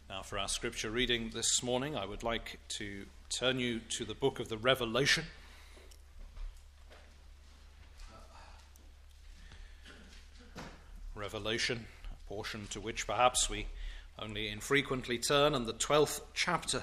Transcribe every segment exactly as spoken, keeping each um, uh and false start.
Now, for our scripture reading this morning, I would like to turn you to the book of the Revelation. Revelation, a portion to which perhaps we only infrequently turn, and the twelfth chapter.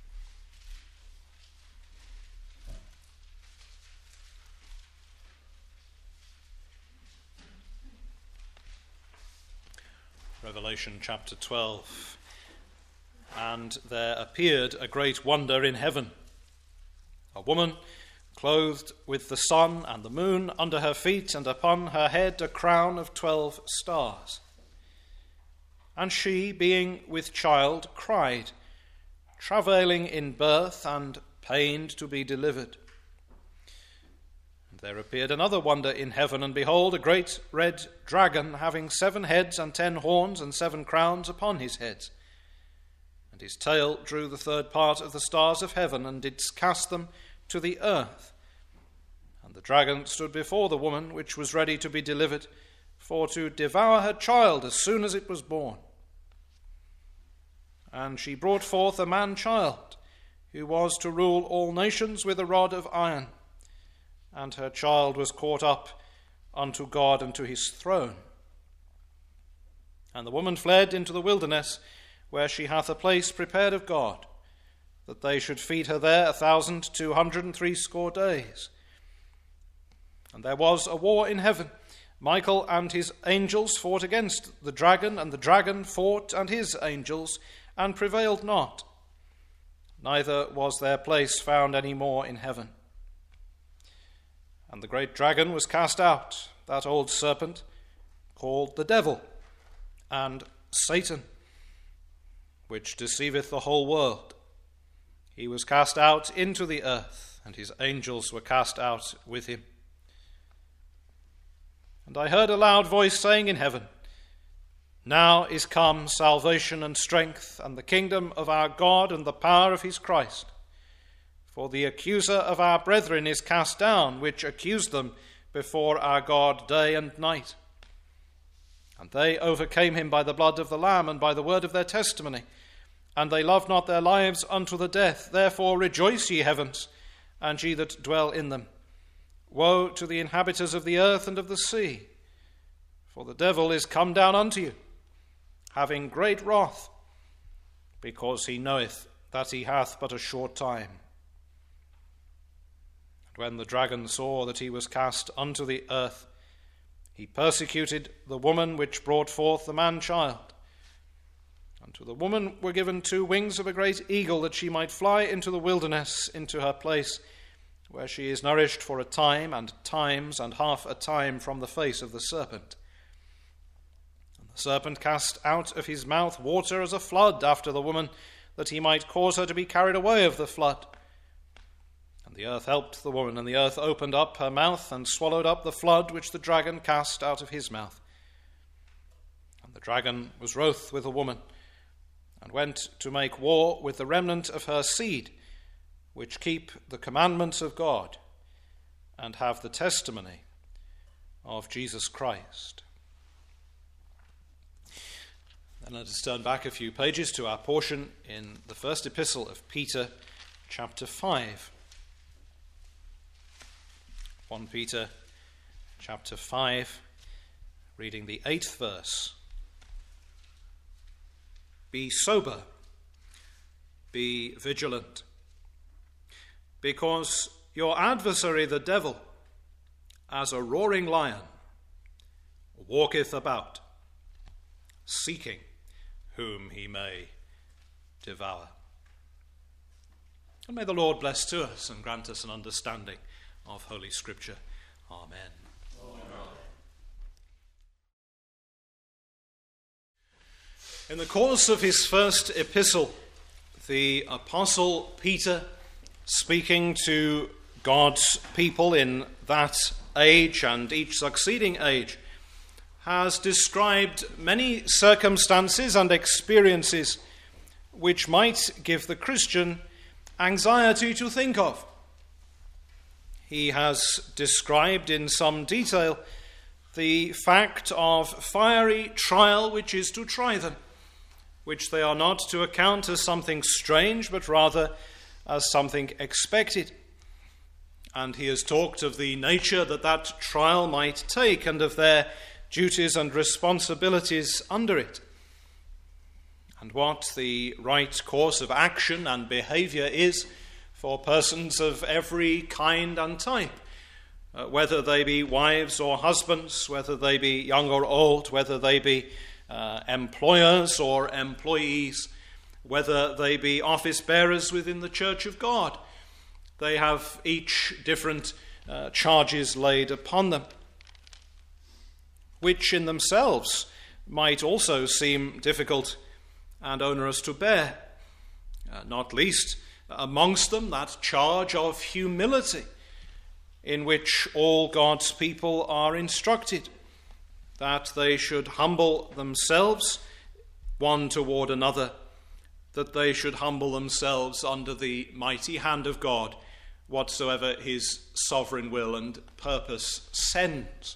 Revelation chapter twelve. And there appeared a great wonder in heaven, a woman clothed with the sun and the moon under her feet, and upon her head a crown of twelve stars. And she, being with child, cried, travailing in birth and pained to be delivered. And there appeared another wonder in heaven, and behold, a great red dragon, having seven heads and ten horns and seven crowns upon his heads. And his tail drew the third part of the stars of heaven, and did cast them to the earth. And the dragon stood before the woman, which was ready to be delivered, for to devour her child as soon as it was born. And she brought forth a man-child, who was to rule all nations with a rod of iron. And her child was caught up unto God and to his throne. And the woman fled into the wilderness, where she hath a place prepared of God, that they should feed her there a thousand two hundred and threescore days. And there was a war in heaven. Michael and his angels fought against the dragon, and the dragon fought and his angels, and prevailed not. Neither was their place found any more in heaven. And the great dragon was cast out, that old serpent, called the devil and Satan, which deceiveth the whole world. He was cast out into the earth, and his angels were cast out with him. And I heard a loud voice saying in heaven, Now is come salvation and strength, and the kingdom of our God, and the power of his Christ. For the accuser of our brethren is cast down, which accused them before our God day and night. And they overcame him by the blood of the Lamb, and by the word of their testimony. And they loved not their lives unto the death. Therefore rejoice, ye heavens, and ye that dwell in them. Woe to the inhabitants of the earth and of the sea, for the devil is come down unto you, having great wrath, because he knoweth that he hath but a short time. And when the dragon saw that he was cast unto the earth, he persecuted the woman which brought forth the man-child. And to the woman were given two wings of a great eagle, that she might fly into the wilderness, into her place, where she is nourished for a time, and times, and half a time from the face of the serpent. And the serpent cast out of his mouth water as a flood after the woman, that he might cause her to be carried away of the flood. And the earth helped the woman, and the earth opened up her mouth, and swallowed up the flood which the dragon cast out of his mouth. And the dragon was wroth with the woman, and went to make war with the remnant of her seed, which keep the commandments of God, and have the testimony of Jesus Christ. Then let us turn back a few pages to our portion in the first epistle of Peter, chapter five. First Peter, chapter five, reading the eighth verse. Be sober, be vigilant, because your adversary the devil, as a roaring lion, walketh about, seeking whom he may devour. And may the Lord bless to us and grant us an understanding of Holy Scripture. Amen. In the course of his first epistle, the Apostle Peter, speaking to God's people in that age and each succeeding age, has described many circumstances and experiences which might give the Christian anxiety to think of. He has described in some detail the fact of fiery trial which is to try them, which they are not to account as something strange, but rather as something expected. And he has talked of the nature that that trial might take and of their duties and responsibilities under it, and what the right course of action and behavior is for persons of every kind and type, uh, whether they be wives or husbands, whether they be young or old, whether they be uh, employers or employees, whether they be office bearers within the Church of God. They have each different uh, charges laid upon them, which in themselves might also seem difficult and onerous to bear, uh, not least amongst them that charge of humility in which all God's people are instructed, that they should humble themselves one toward another, that they should humble themselves under the mighty hand of God, whatsoever his sovereign will and purpose sends.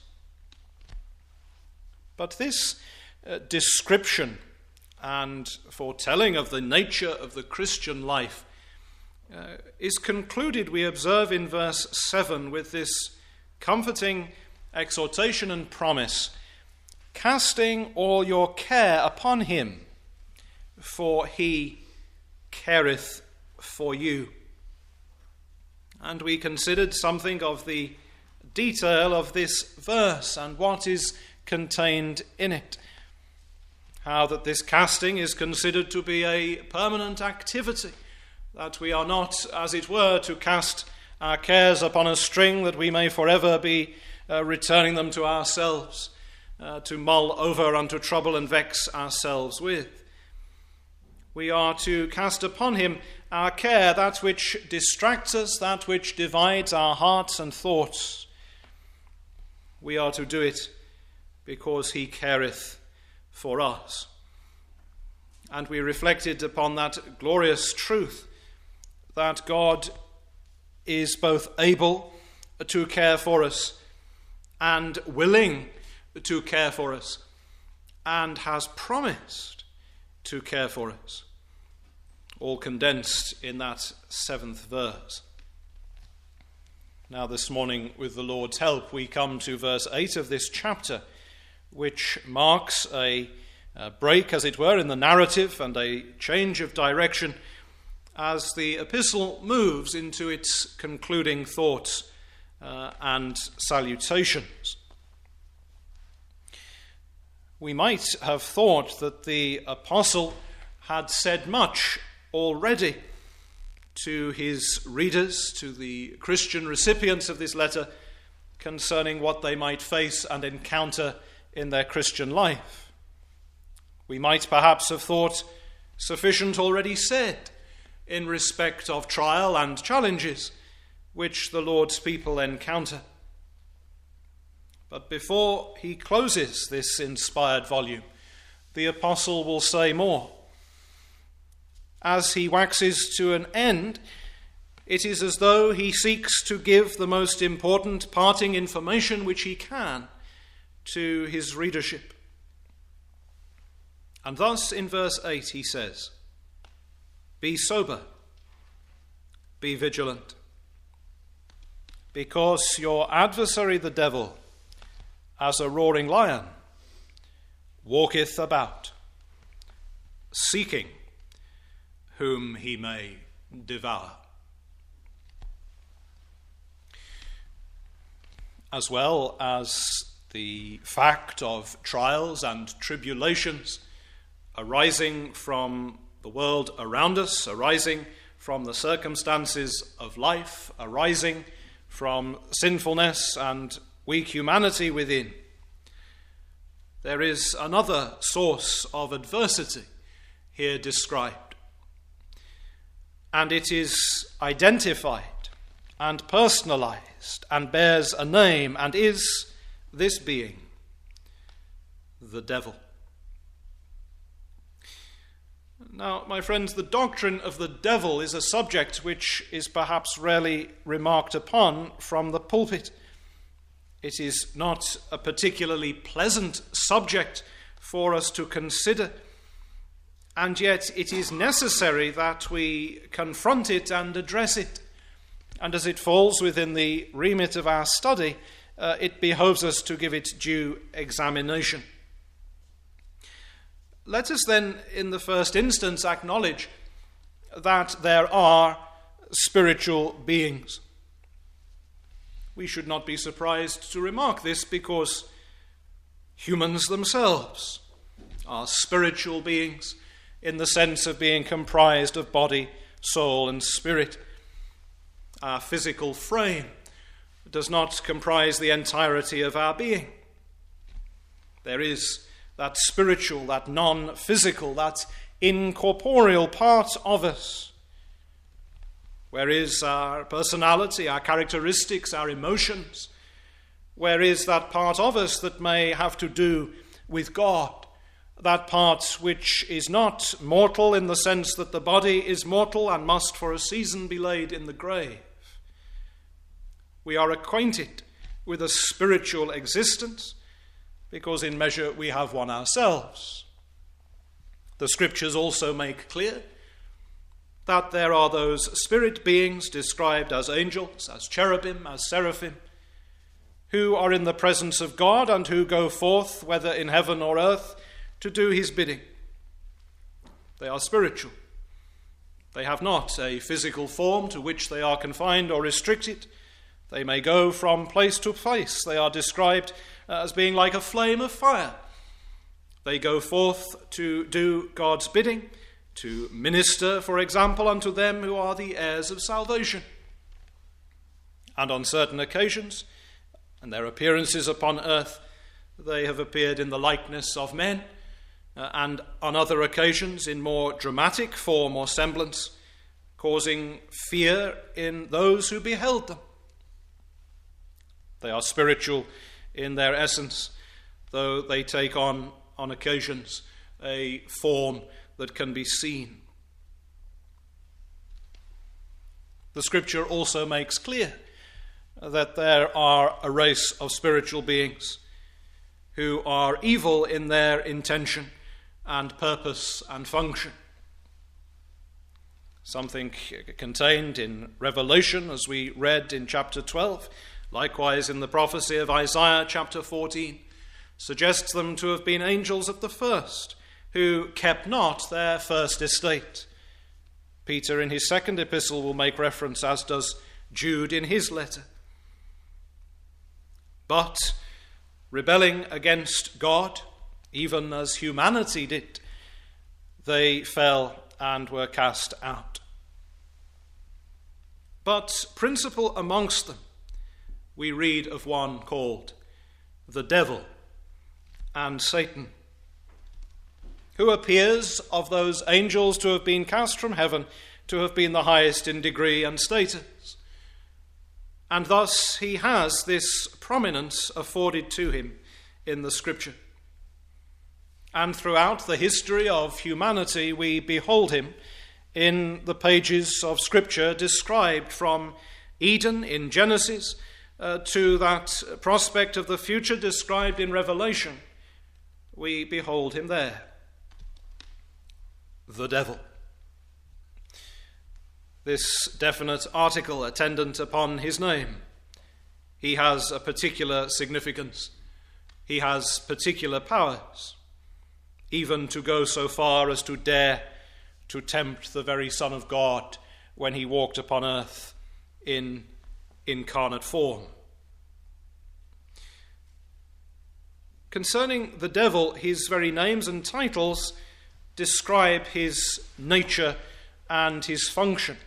But this uh, description and foretelling of the nature of the Christian life uh, is concluded, we observe in verse seven, with this comforting exhortation and promise: casting all your care upon him, for he careth for you. And we considered something of the detail of this verse and what is contained in it. How that this casting is considered to be a permanent activity, that we are not, as it were, to cast our cares upon a string that we may forever be uh, returning them to ourselves, uh, to mull over and to trouble and vex ourselves with. We are to cast upon him our care, that which distracts us, that which divides our hearts and thoughts. We are to do it because he careth for us. And we reflected upon that glorious truth that God is both able to care for us and willing to care for us and has promised to care for us. All condensed in that seventh verse. Now this morning, with the Lord's help, we come to verse eight of this chapter, which marks a, a break, as it were, in the narrative and a change of direction as the epistle moves into its concluding thoughts uh, and salutations. We might have thought that the apostle had said much already to his readers, to the Christian recipients of this letter, concerning what they might face and encounter in their Christian life. We might perhaps have thought sufficient already said in respect of trial and challenges which the Lord's people encounter. But before he closes this inspired volume, the apostle will say more. As he waxes to an end, it is as though he seeks to give the most important parting information which he can to his readership. And thus in verse eight he says, "Be sober, be vigilant, because your adversary the devil, as a roaring lion, walketh about, seeking whom he may devour." As well as the fact of trials and tribulations arising from the world around us, arising from the circumstances of life, arising from sinfulness and weak humanity within, there is another source of adversity here described. And it is identified and personalized and bears a name and is this being, the devil. Now, my friends, the doctrine of the devil is a subject which is perhaps rarely remarked upon from the pulpit. It is not a particularly pleasant subject for us to consider, and yet it is necessary that we confront it and address it. And as it falls within the remit of our study, uh, it behoves us to give it due examination. Let us then, in the first instance, acknowledge that there are spiritual beings. We should not be surprised to remark this, because humans themselves are spiritual beings in the sense of being comprised of body, soul, and spirit. Our physical frame does not comprise the entirety of our being. There is that spiritual, that non-physical, that incorporeal part of us, where is our personality, our characteristics, our emotions, where is that part of us that may have to do with God, that part which is not mortal in the sense that the body is mortal and must for a season be laid in the grave. We are acquainted with a spiritual existence because in measure we have one ourselves. The scriptures also make clear that there are those spirit beings described as angels, as cherubim, as seraphim, who are in the presence of God and who go forth, whether in heaven or earth, to do his bidding. They are spiritual. They have not a physical form to which they are confined or restricted. They may go from place to place. They are described as being like a flame of fire. They go forth to do God's bidding, to minister, for example, unto them who are the heirs of salvation. And on certain occasions, and their appearances upon earth, they have appeared in the likeness of men, uh, and on other occasions in more dramatic form or semblance, causing fear in those who beheld them. They are spiritual in their essence, though they take on, on occasions, a form that can be seen. The scripture also makes clear that there are a race of spiritual beings who are evil in their intention and purpose and function. Something contained in Revelation, as we read in chapter twelve, likewise in the prophecy of Isaiah chapter fourteen, suggests them to have been angels at the first, who kept not their first estate. Peter in his second epistle will make reference, as does Jude in his letter. But, rebelling against God, even as humanity did, they fell and were cast out. But principal amongst them, we read of one called the devil and Satan, who appears of those angels to have been cast from heaven to have been the highest in degree and status. And thus he has this prominence afforded to him in the scripture. And throughout the history of humanity, we behold him in the pages of scripture described from Eden in Genesis uh, to that prospect of the future described in Revelation. We behold him there. The devil. This definite article attendant upon his name. He has a particular significance. He has particular powers, even to go so far as to dare to tempt the very Son of God when he walked upon earth in incarnate form. Concerning the devil, his very names and titles describe his nature and his function.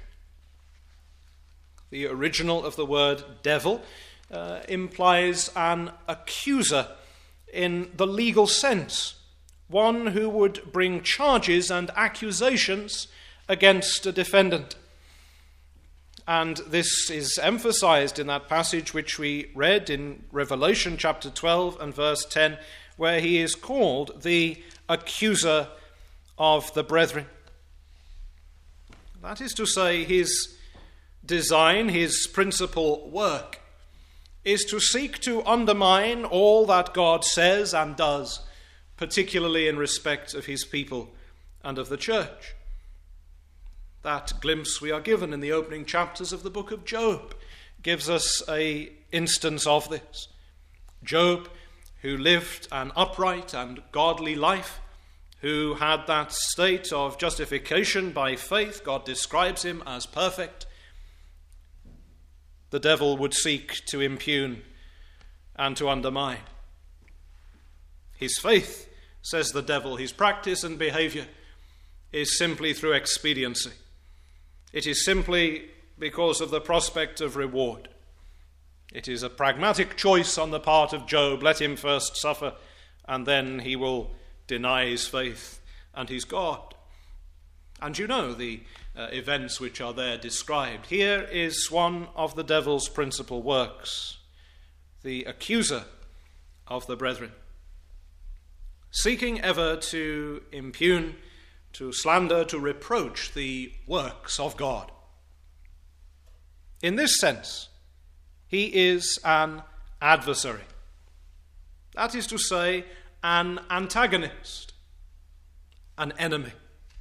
The original of the word devil uh, implies an accuser in the legal sense, one who would bring charges and accusations against a defendant. And this is emphasized in that passage which we read in Revelation chapter twelve and verse ten, where he is called the accuser of the brethren. That is to say, his design, his principal work, is to seek to undermine all that God says and does, particularly in respect of his people, and of the church. That glimpse we are given in the opening chapters of the book of Job gives us an instance of this. Job, who lived an upright and godly life, who had that state of justification by faith, God describes him as perfect, the devil would seek to impugn and to undermine. His faith, says the devil, his practice and behavior is simply through expediency. It is simply because of the prospect of reward. It is a pragmatic choice on the part of Job. Let him first suffer, and then he will deny his faith and his God. And you know the uh, events which are there described. Here is one of the devil's principal works, the accuser of the brethren, seeking ever to impugn, to slander, to reproach the works of God. In this sense, he is an adversary. That is to say, an antagonist, an enemy.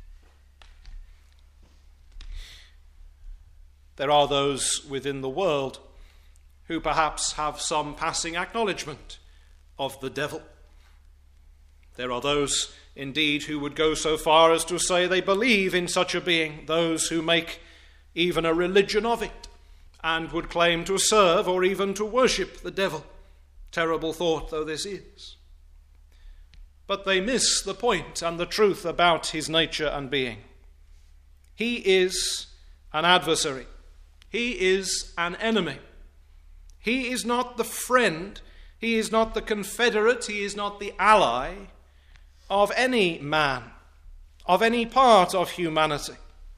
There are those within the world who perhaps have some passing acknowledgement of the devil. There are those, indeed, who would go so far as to say they believe in such a being, those who make even a religion of it, and would claim to serve or even to worship the devil. Terrible thought though this is. But they miss the point and the truth about his nature and being. He is an adversary. He is an enemy. He is not the friend, he is not the confederate, he is not the ally of any man, of any part of humanity.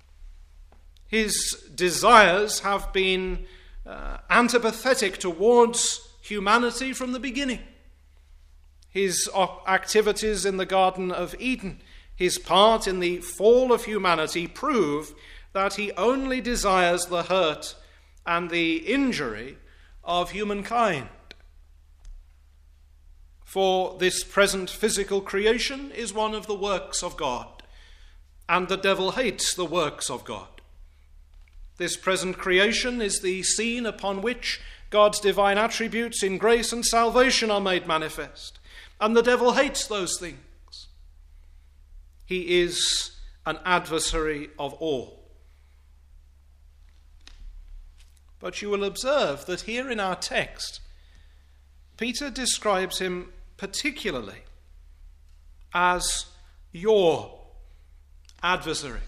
His desires have been uh, antipathetic towards humanity from the beginning. His activities in the Garden of Eden, his part in the fall of humanity, prove that he only desires the hurt and the injury of humankind. For this present physical creation is one of the works of God, and the devil hates the works of God. This present creation is the scene upon which God's divine attributes in grace and salvation are made manifest, and the devil hates those things. He is an adversary of all. But you will observe that here in our text, Peter describes him particularly as your adversary.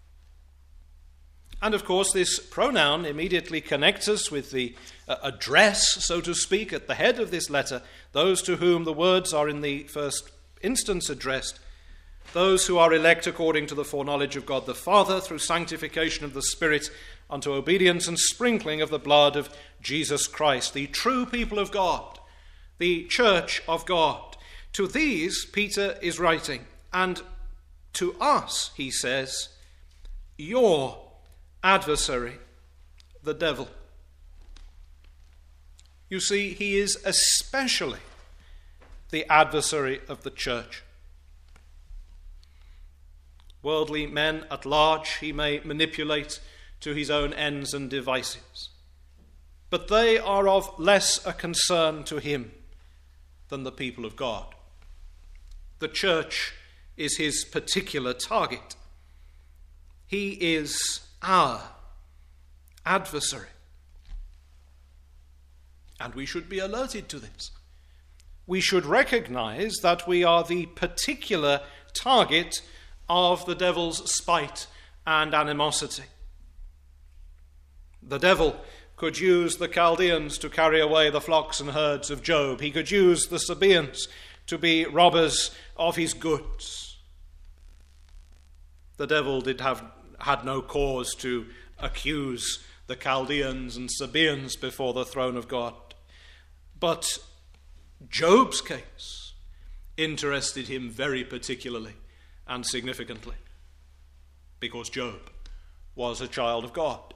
And of course, this pronoun immediately connects us with the uh, address, so to speak, at the head of this letter, those to whom the words are in the first instance addressed, those who are elect according to the foreknowledge of God the Father, through sanctification of the Spirit, unto obedience and sprinkling of the blood of Jesus Christ, the true people of God, the church of God. To these Peter is writing, and to us, he says, your adversary, the devil. You see, he is especially the adversary of the church. Worldly men at large he may manipulate to his own ends and devices, but they are of less a concern to him than the people of God. The church is his particular target. He is our adversary. And we should be alerted to this. We should recognize that we are the particular target of the devil's spite and animosity. The devil could use the Chaldeans to carry away the flocks and herds of Job. He could use the Sabaeans to be robbers of his goods. The devil did have had no cause to accuse the Chaldeans and Sabaeans before the throne of God. But Job's case interested him very particularly and significantly, because Job was a child of God.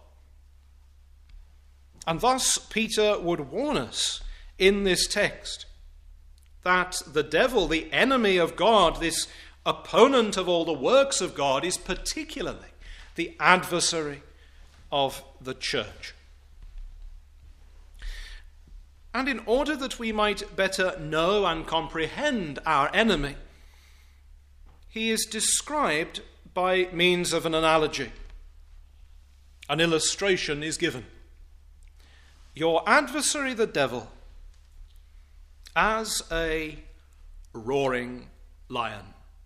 And thus Peter would warn us in this text that the devil, the enemy of God, this opponent of all the works of God, is particularly the adversary of the church. And in order that we might better know and comprehend our enemy, he is described by means of an analogy. An illustration is given. Your adversary, the devil, as a roaring lion.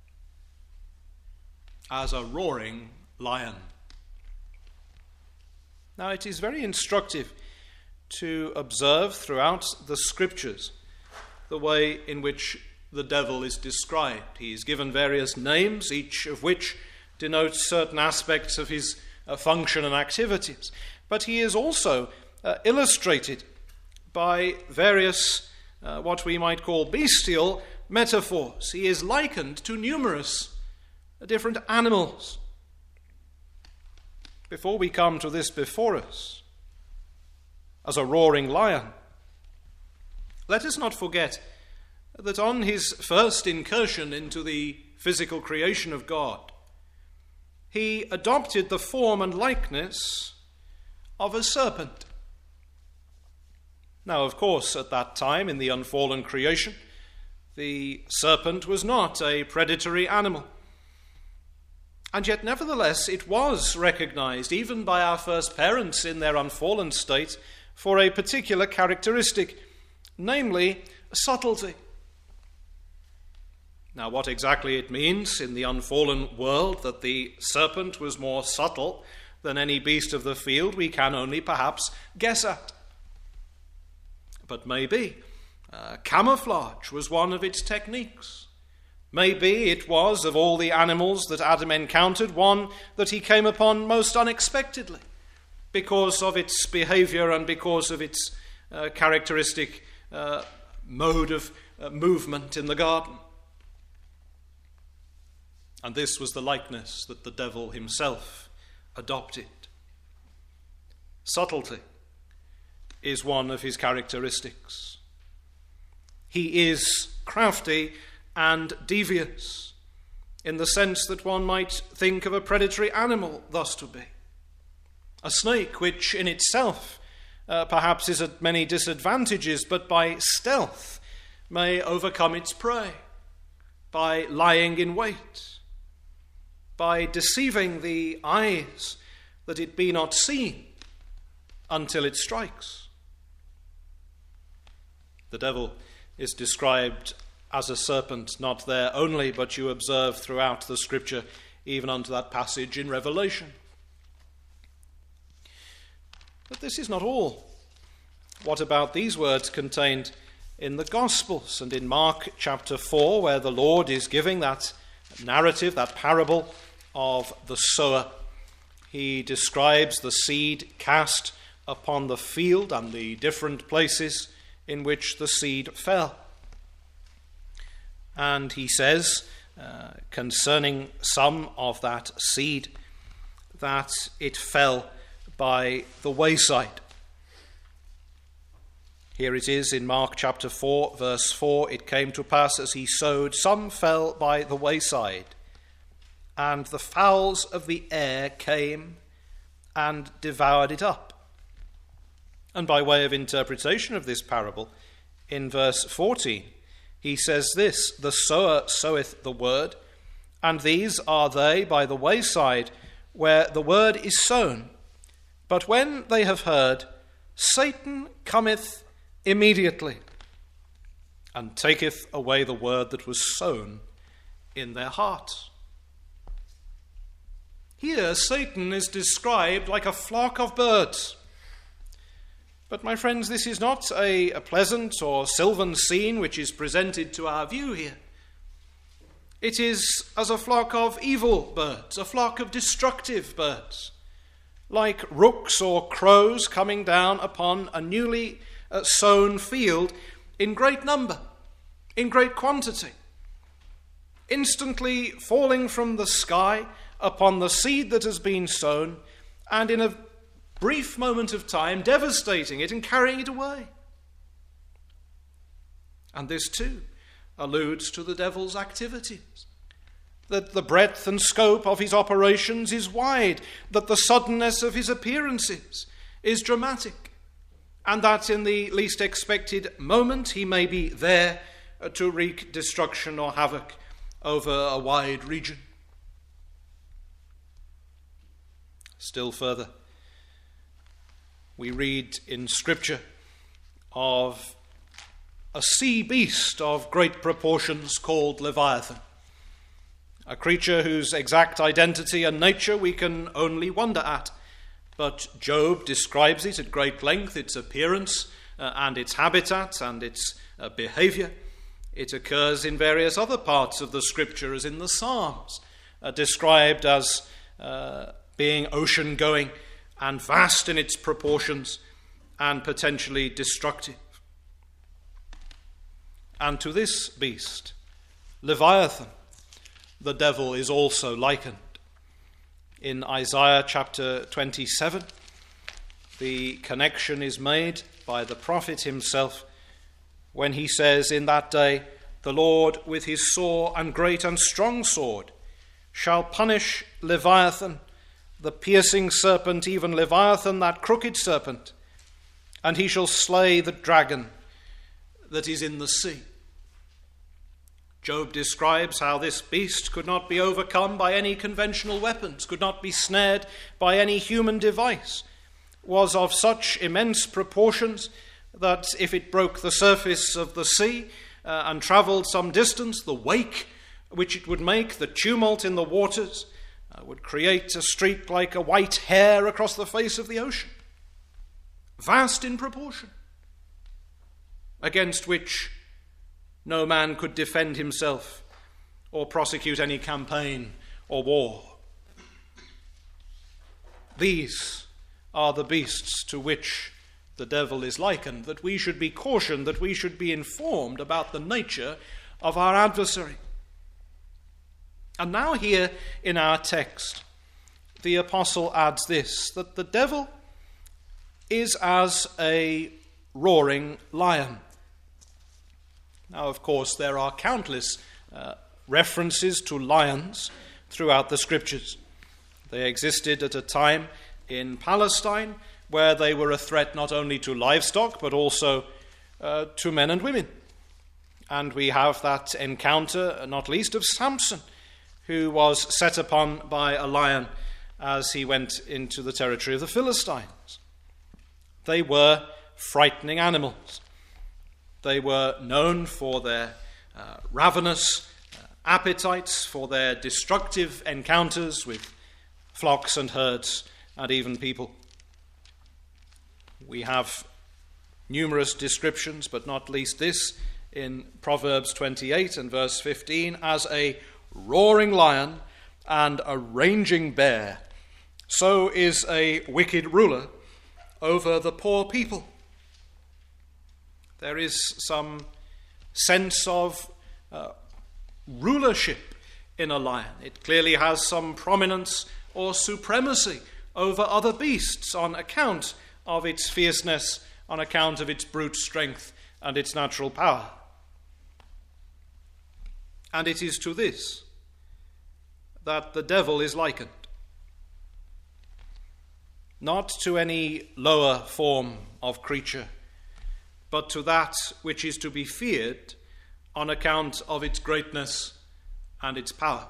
As a roaring lion. Now, it is very instructive to observe throughout the Scriptures the way in which the devil is described. He is given various names, each of which denotes certain aspects of his uh, function and activities. But he is also uh, illustrated by various, uh, what we might call bestial metaphors. He is likened to numerous uh, different animals. Before we come to this before us, as a roaring lion, let us not forget that on his first incursion into the physical creation of God, he adopted the form and likeness of a serpent. Now, of course, at that time in the unfallen creation, the serpent was not a predatory animal. And yet, nevertheless, it was recognized, even by our first parents in their unfallen state, for a particular characteristic, namely subtlety. Now, what exactly it means in the unfallen world that the serpent was more subtle than any beast of the field, we can only perhaps guess at. But maybe uh, camouflage was one of its techniques. Maybe it was, of all the animals that Adam encountered, one that he came upon most unexpectedly because of its behavior and because of its uh, characteristic uh, mode of uh, movement in the garden. And this was the likeness that the devil himself adopted. Subtlety is one of his characteristics. He is crafty and devious, in the sense that one might think of a predatory animal thus to be. A snake, which in itself uh, perhaps is at many disadvantages, but by stealth may overcome its prey, by lying in wait, by deceiving the eyes that it be not seen until it strikes. The devil is described as a serpent, not there only, but you observe throughout the Scripture, even unto that passage in Revelation. But this is not all. What about these words contained in the Gospels and in Mark chapter four, where the Lord is giving that narrative, that parable of the sower? He describes the seed cast upon the field and the different places in which the seed fell. And he says, uh, concerning some of that seed, that it fell by the wayside. Here it is in Mark chapter four, verse four, it came to pass as he sowed, some fell by the wayside, and the fowls of the air came and devoured it up. And by way of interpretation of this parable, in verse fourteen, he says this, the sower soweth the word, and these are they by the wayside where the word is sown. But when they have heard, Satan cometh immediately, and taketh away the word that was sown in their hearts. Here Satan is described like a flock of birds. But my friends, this is not a, a pleasant or sylvan scene which is presented to our view here. It is as a flock of evil birds, a flock of destructive birds, like rooks or crows coming down upon a newly uh, sown field in great number, in great quantity, instantly falling from the sky upon the seed that has been sown, and in a brief moment of time devastating it and carrying it away. And this too alludes to the devil's activities. that the breadth and scope of his operations is wide, that the suddenness of his appearances is dramatic, and that in the least expected moment he may be there to wreak destruction or havoc over a wide region. Still further, we read in Scripture of a sea beast of great proportions called Leviathan, a creature whose exact identity and nature we can only wonder at. But Job describes it at great length, its appearance uh, and its habitat and its uh, behavior. It occurs in various other parts of the Scripture, as in the Psalms, uh, described as uh, being ocean-going and vast in its proportions and potentially destructive. And to this beast, Leviathan, the devil is also likened. In Isaiah chapter twenty-seven, the connection is made by the prophet himself when he says, "In that day the Lord with his sore and great and strong sword shall punish Leviathan, the piercing serpent, even Leviathan, that crooked serpent, and he shall slay the dragon that is in the sea." Job describes how this beast could not be overcome by any conventional weapons, could not be snared by any human device, was of such immense proportions that if it broke the surface of the sea uh, and travelled some distance, the wake which it would make, the tumult in the waters, uh, would create a streak like a white hair across the face of the ocean, vast in proportion, against which no man could defend himself or prosecute any campaign or war. These are the beasts to which the devil is likened, that we should be cautioned, that we should be informed about the nature of our adversary. And now here in our text, the apostle adds this, that the devil is as a roaring lion. Now, of course, there are countless uh, references to lions throughout the Scriptures. They existed at a time in Palestine where they were a threat not only to livestock but also uh, to men and women. And we have that encounter, not least of Samson, who was set upon by a lion as he went into the territory of the Philistines. They were frightening animals. They were known for their uh, ravenous uh, appetites, for their destructive encounters with flocks and herds and even people. We have numerous descriptions, but not least this, in Proverbs twenty-eight and verse fifteen, as a roaring lion and a raging bear, so is a wicked ruler over the poor people. There is some sense of uh, rulership in a lion. It clearly has some prominence or supremacy over other beasts on account of its fierceness, on account of its brute strength and its natural power. And it is to this that the devil is likened. Not to any lower form of creature, but to that which is to be feared on account of its greatness and its power.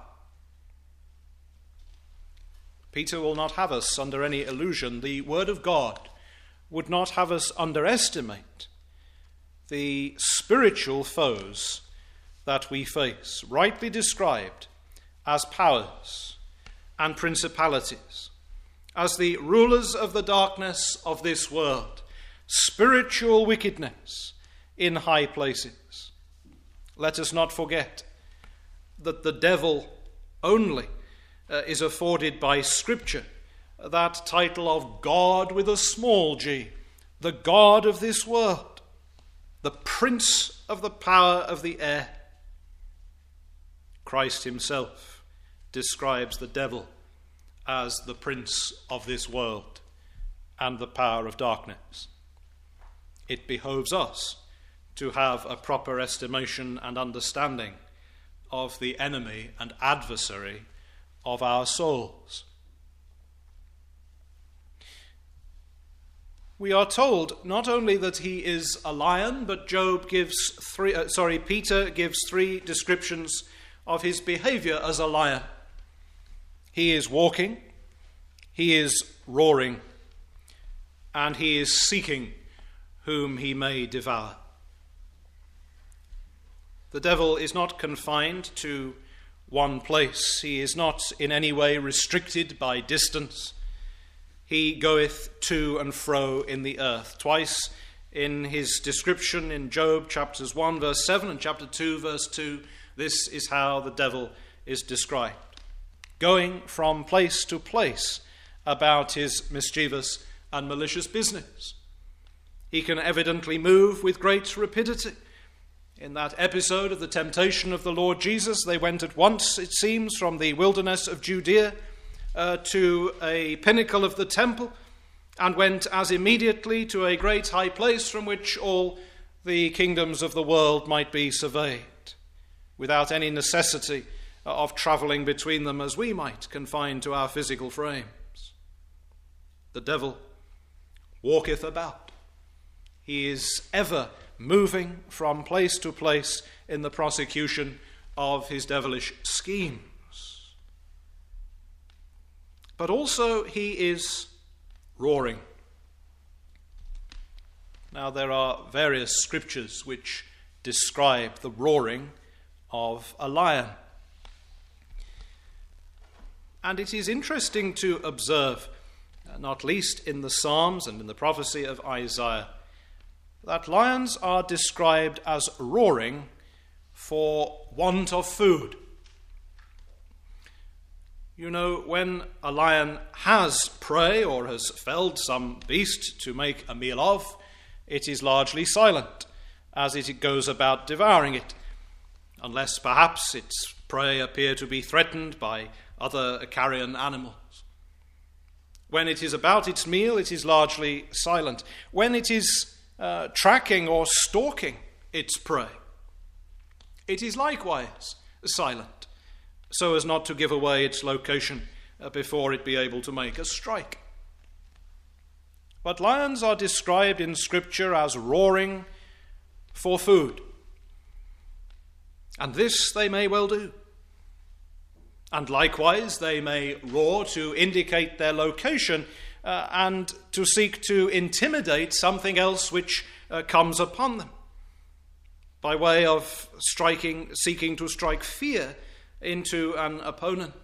Peter will not have us under any illusion. The Word of God would not have us underestimate the spiritual foes that we face, rightly described as powers and principalities, as the rulers of the darkness of this world, spiritual wickedness in high places. Let us not forget that the devil only uh, is afforded by Scripture that title of God with a small g, the God of this world, the prince of the power of the air. Christ himself describes the devil as the prince of this world and the power of darkness. It behoves us to have a proper estimation and understanding of the enemy and adversary of our souls. We are told not only that he is a lion, but Job gives three, uh, sorry, Peter gives three descriptions of his behavior as a lion. He is walking, he is roaring, and he is seeking whom he may devour. The devil is not confined to one place. He is not in any way restricted by distance. He goeth to and fro in the earth. Twice in his description in Job chapters one verse seven and chapter two verse two, this is how the devil is described. Going from place to place about his mischievous and malicious business. He can evidently move with great rapidity. In that episode of the temptation of the Lord Jesus, they went at once, it seems, from the wilderness of Judea uh, to a pinnacle of the temple, and went as immediately to a great high place from which all the kingdoms of the world might be surveyed, without any necessity of travelling between them as we might, confined to our physical frames. The devil walketh about. He is ever moving from place to place in the prosecution of his devilish schemes. But also he is roaring. Now there are various scriptures which describe the roaring of a lion. And it is interesting to observe, not least in the Psalms and in the prophecy of Isaiah, that lions are described as roaring for want of food. You know, when a lion has prey or has felled some beast to make a meal of, it is largely silent as it goes about devouring it, unless perhaps its prey appear to be threatened by other carrion animals. When it is about its meal, it is largely silent. When it is uh, tracking or stalking its prey, it is likewise silent, so as not to give away its location uh, before it be able to make a strike. But lions are described in Scripture as roaring for food. And this they may well do. And likewise, they may roar to indicate their location uh, and to seek to intimidate something else which uh, comes upon them, by way of striking, seeking to strike fear into an opponent.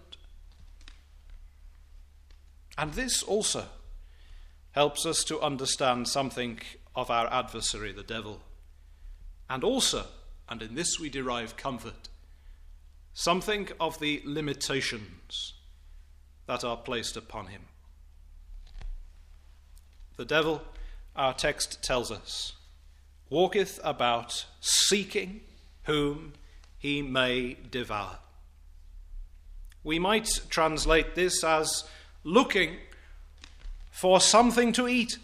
And this also helps us to understand something of our adversary, the devil. And also, and in this we derive comfort, something of the limitations that are placed upon him. The devil, our text tells us, walketh about seeking whom he may devour. We might translate this as looking for something to eat.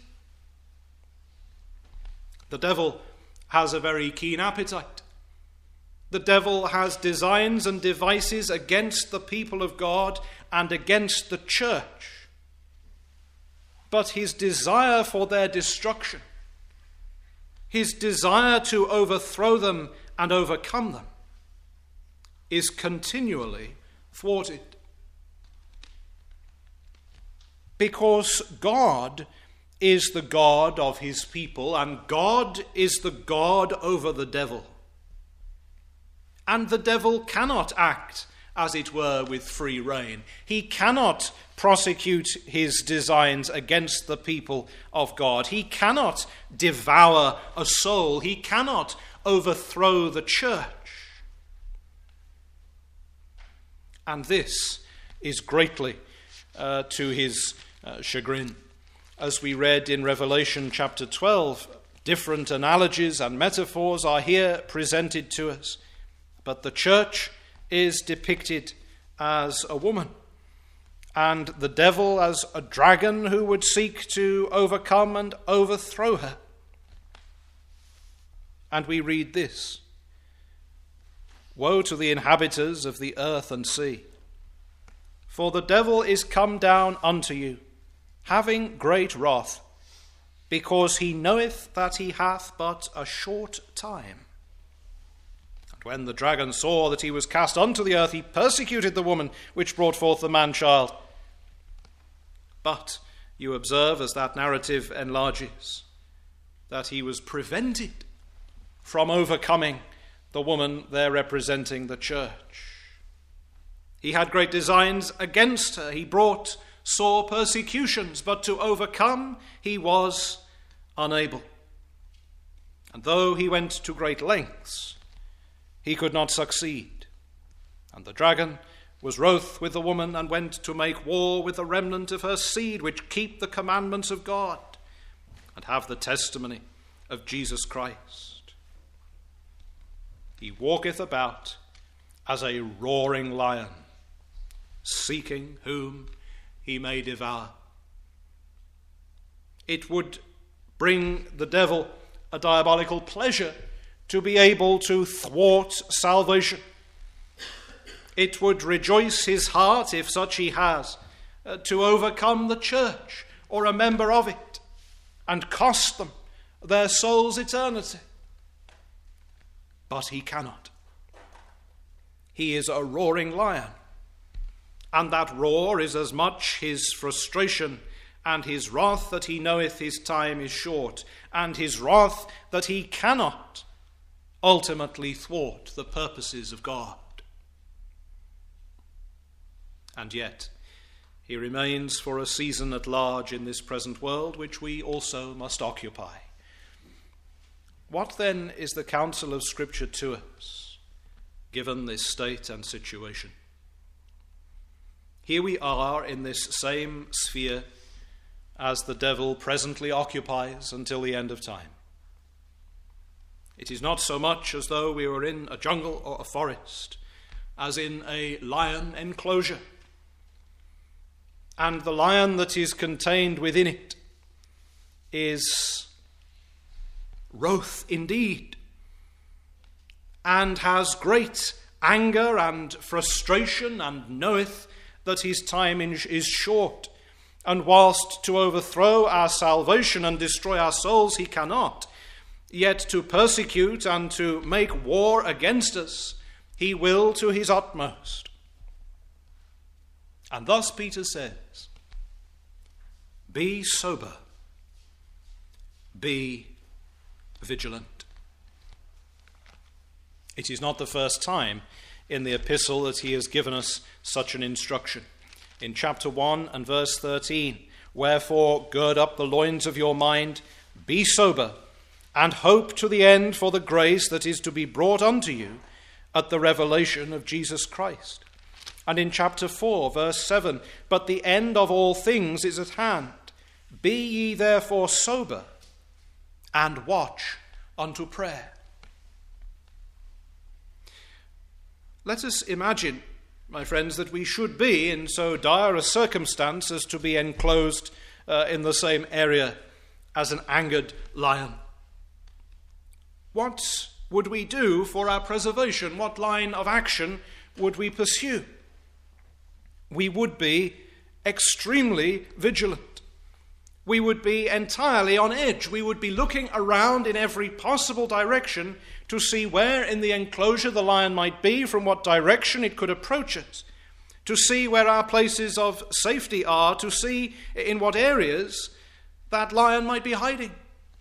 The devil has a very keen appetite. The devil has designs and devices against the people of God and against the church. But his desire for their destruction, his desire to overthrow them and overcome them, is continually thwarted. Because God is the God of his people, and God is the God over the devil. And the devil cannot act, as it were, with free rein. He cannot prosecute his designs against the people of God. He cannot devour a soul. He cannot overthrow the church. And this is greatly uh, to his uh, chagrin. As we read in Revelation chapter twelve, different analogies and metaphors are here presented to us. But the church is depicted as a woman, and the devil as a dragon who would seek to overcome and overthrow her. And we read this: Woe to the inhabitants of the earth and sea! For the devil is come down unto you, having great wrath, because he knoweth that he hath but a short time. And when the dragon saw that he was cast unto the earth, he persecuted the woman which brought forth the man-child. But you observe, as that narrative enlarges, that he was prevented from overcoming the woman there representing the church. He had great designs against her. He brought sore persecutions, but to overcome he was unable. And though he went to great lengths, he could not succeed. And the dragon was wroth with the woman, and went to make war with the remnant of her seed, which keep the commandments of God, and have the testimony of Jesus Christ. He walketh about as a roaring lion, seeking whom he may devour. It would bring the devil a diabolical pleasure to be able to thwart salvation. It would rejoice his heart, if such he has, uh, to overcome the church or a member of it and cost them their soul's eternity. But he cannot. He is a roaring lion, and that roar is as much his frustration and his wrath that he knoweth his time is short, and his wrath that he cannot ultimately thwart the purposes of God. And yet he remains for a season at large in this present world, which we also must occupy. What then is the counsel of Scripture to us, given this state and situation? Here we are in this same sphere as the devil presently occupies until the end of time. It is not so much as though we were in a jungle or a forest, as in a lion enclosure. And the lion that is contained within it is wroth indeed, and has great anger and frustration, and knoweth that his time is short. And whilst to overthrow our salvation and destroy our souls he cannot, yet to persecute and to make war against us he will to his utmost. And thus Peter says, be sober, be vigilant. It is not the first time in the epistle that he has given us such an instruction. In chapter one and verse thirteen, wherefore gird up the loins of your mind, be sober, and hope to the end for the grace that is to be brought unto you at the revelation of Jesus Christ. And in chapter four, verse seven, but the end of all things is at hand. Be ye therefore sober, and watch unto prayer. Let us imagine, my friends, that we should be in so dire a circumstance as to be enclosed uh, in the same area as an angered lion. What would we do for our preservation? What line of action would we pursue? We would be extremely vigilant. We would be entirely on edge. We would be looking around in every possible direction to see where in the enclosure the lion might be, from what direction it could approach us, to see where our places of safety are, to see in what areas that lion might be hiding.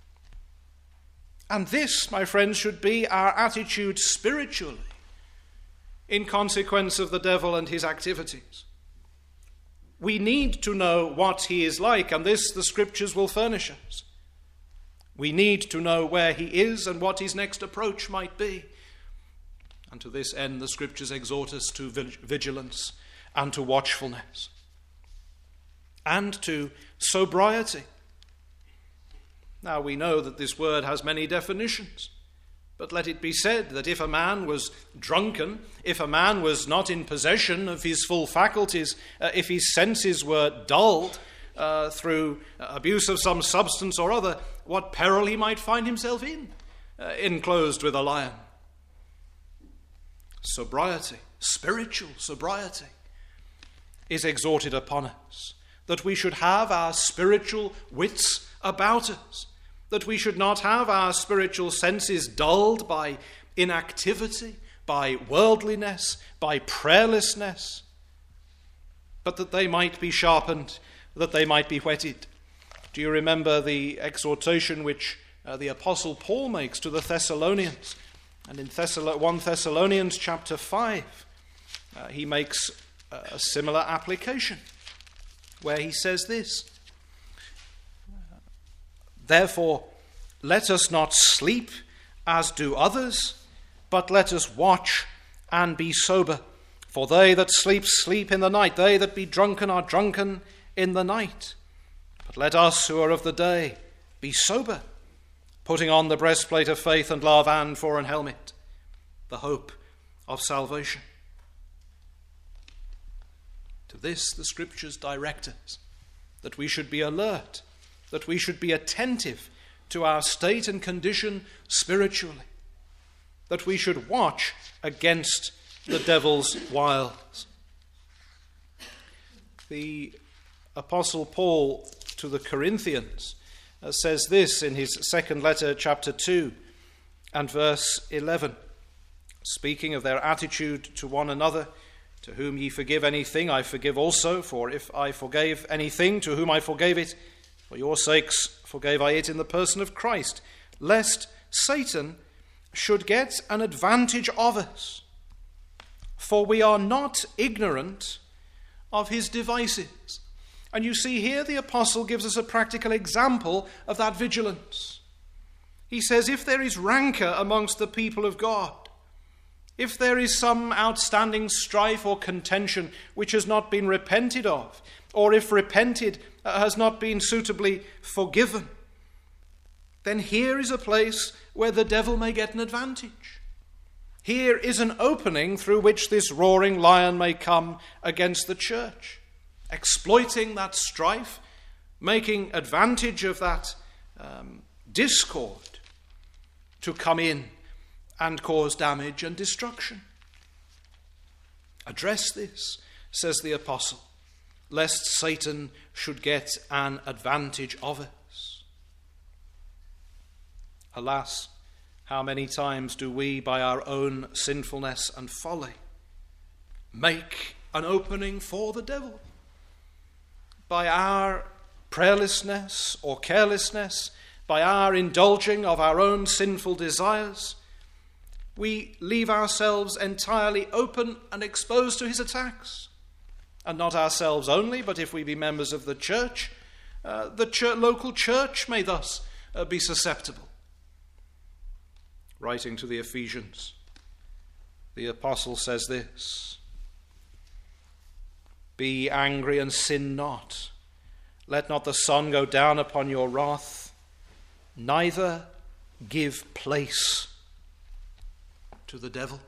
And this, my friends, should be our attitude spiritually in consequence of the devil and his activities. We need to know what he is like, and this the Scriptures will furnish us. We need to know where he is and what his next approach might be. And to this end, the Scriptures exhort us to vigilance and to watchfulness and to sobriety. Now, we know that this word has many definitions, but let it be said that if a man was drunken, if a man was not in possession of his full faculties, uh, if his senses were dulled uh, through abuse of some substance or other, what peril he might find himself in, uh, enclosed with a lion. sobriety, spiritual sobriety, is exhorted upon us, that we should have our spiritual wits about us, that we should not have our spiritual senses dulled by inactivity, by worldliness, by prayerlessness, but that they might be sharpened, that they might be whetted. Do you remember the exhortation which uh, the Apostle Paul makes to the Thessalonians? And in Thessalo- First Thessalonians chapter five, uh, he makes a similar application, where he says this: "Therefore, let us not sleep as do others, but let us watch and be sober. For they that sleep, sleep in the night. They that be drunken are drunken in the night. But let us who are of the day be sober, putting on the breastplate of faith and love, and for an helmet, the hope of salvation." To this the Scriptures direct us, that we should be alert, that we should be attentive to our state and condition spiritually, that we should watch against the devil's wiles. The Apostle Paul to the Corinthians uh, says this in his second letter, chapter two, and verse eleven, speaking of their attitude to one another: "To whom ye forgive anything, I forgive also. For if I forgave anything, to whom I forgave it, for your sakes forgave I it in the person of Christ, lest Satan should get an advantage of us. For we are not ignorant of his devices." And you see here the apostle gives us a practical example of that vigilance. He says, if there is rancor amongst the people of God, if there is some outstanding strife or contention which has not been repented of, or if repented uh, has not been suitably forgiven, then here is a place where the devil may get an advantage. Here is an opening through which this roaring lion may come against the church, exploiting that strife, making advantage of that um, discord to come in and cause damage and destruction. Address this, says the apostle, lest Satan should get an advantage of us. Alas, how many times do we, by our own sinfulness and folly, make an opening for the devil? By our prayerlessness or carelessness, by our indulging of our own sinful desires, we leave ourselves entirely open and exposed to his attacks. And not ourselves only, but if we be members of the church, uh, the church, local church may thus uh, be susceptible. Writing to the Ephesians, the apostle says this: "Be angry and sin not. Let not the sun go down upon your wrath, neither give place to the devil."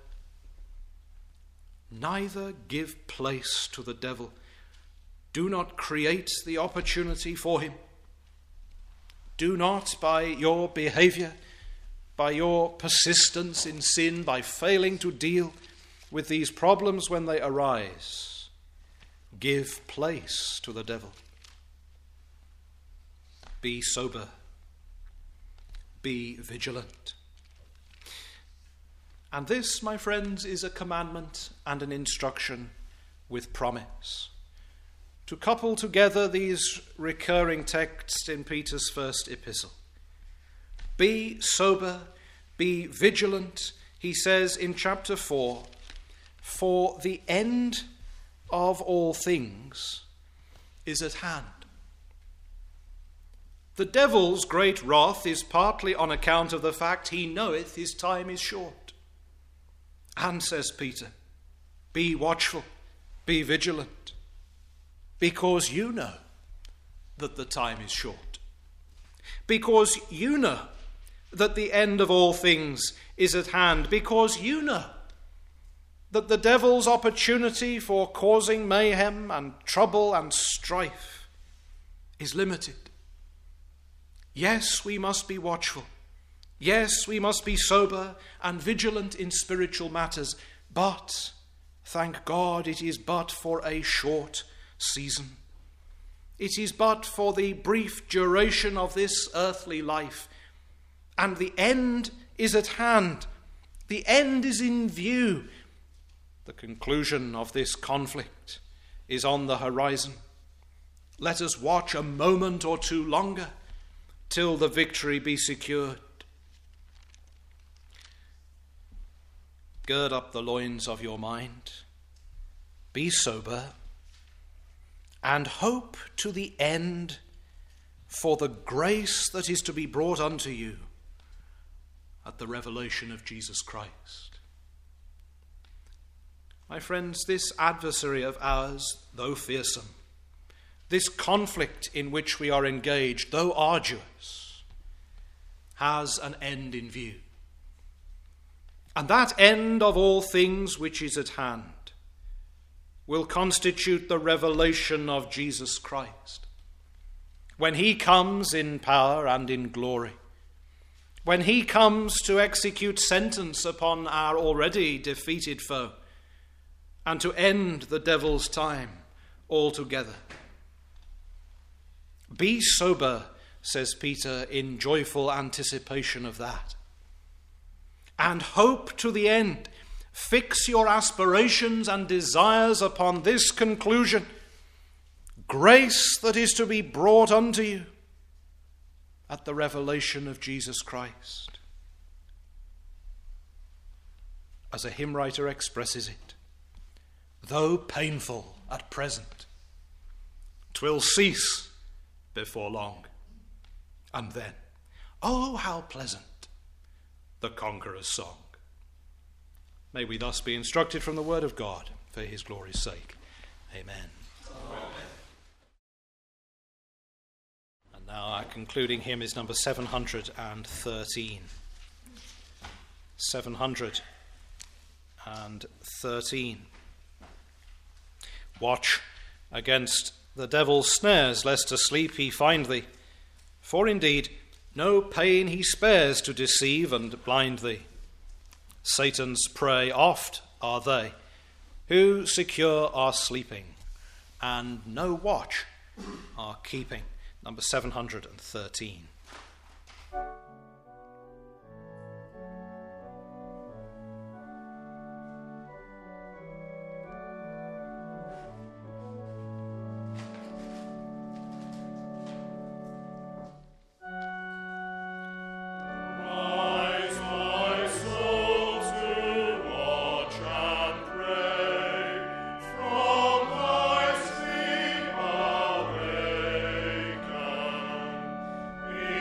Neither give place to the devil. Do not create the opportunity for him. Do not, by your behavior, by your persistence in sin, by failing to deal with these problems when they arise, give place to the devil. Be sober. Be vigilant. And this, my friends, is a commandment and an instruction with promise. To couple together these recurring texts in Peter's first epistle. Be sober, be vigilant, he says in chapter four, for the end of all things is at hand. The devil's great wrath is partly on account of the fact he knoweth his time is short. And, says Peter, be watchful, be vigilant, because you know that the time is short. Because you know that the end of all things is at hand. Because you know that the devil's opportunity for causing mayhem and trouble and strife is limited. Yes, we must be watchful. Yes, we must be sober and vigilant in spiritual matters, But, thank God, it is but for a short season. It is but for the brief duration of this earthly life. And the end is at hand. The end is in view. The conclusion of this conflict is on the horizon. Let us watch a moment or two longer till the victory be secured. Gird up the loins of your mind. Be sober. And hope to the end for the grace that is to be brought unto you at the revelation of Jesus Christ. My friends, this adversary of ours, though fearsome, this conflict in which we are engaged, though arduous, has an end in view. And that end of all things which is at hand will constitute the revelation of Jesus Christ. When he comes in power and in glory, when he comes to execute sentence upon our already defeated foe, and to end the devil's time altogether. Be sober, says Peter, in joyful anticipation of that. And hope to the end. Fix your aspirations and desires upon this conclusion. Grace that is to be brought unto you at the revelation of Jesus Christ. As a hymn writer expresses it, though painful at present, 'twill cease before long. And then, oh, how pleasant, the conqueror's song. May we thus be instructed from the word of God for his glory's sake. Amen. Amen. And now our concluding hymn is number seven hundred thirteen. seven hundred thirteen. Watch against the devil's snares, lest asleep he find thee. For indeed, no pain he spares to deceive and blind thee. Satan's prey oft are they, who secure are sleeping, and no watch are keeping. Number seven hundred thirteen. Be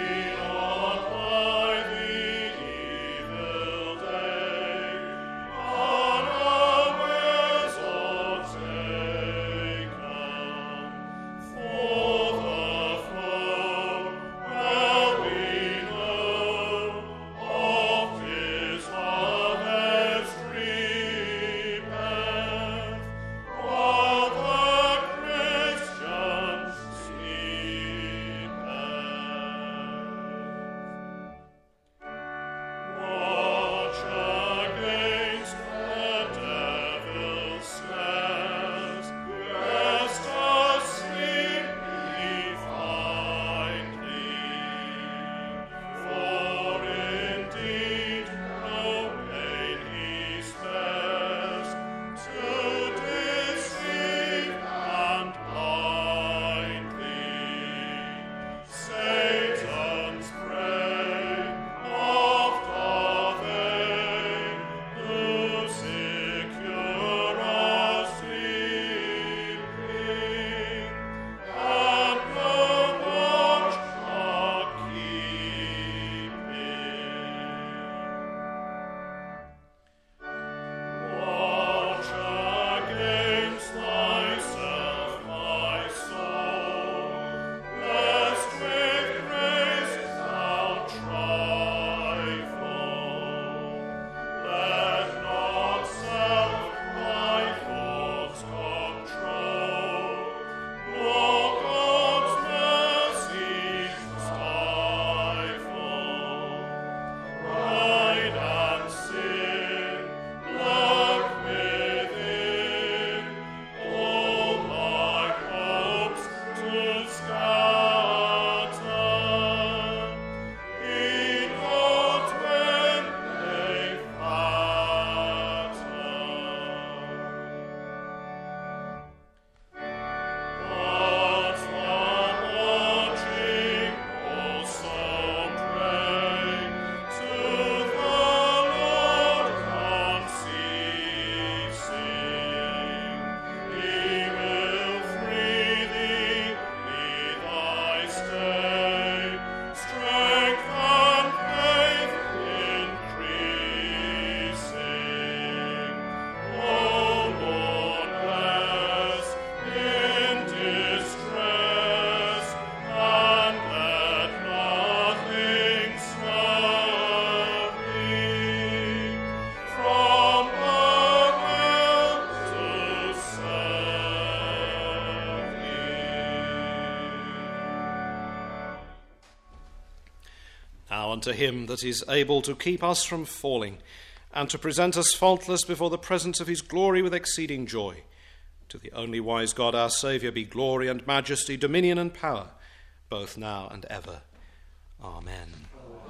Now unto him that is able to keep us from falling, and to present us faultless before the presence of his glory with exceeding joy, to the only wise God our Saviour be glory and majesty, dominion and power, both now and ever. Amen. Amen.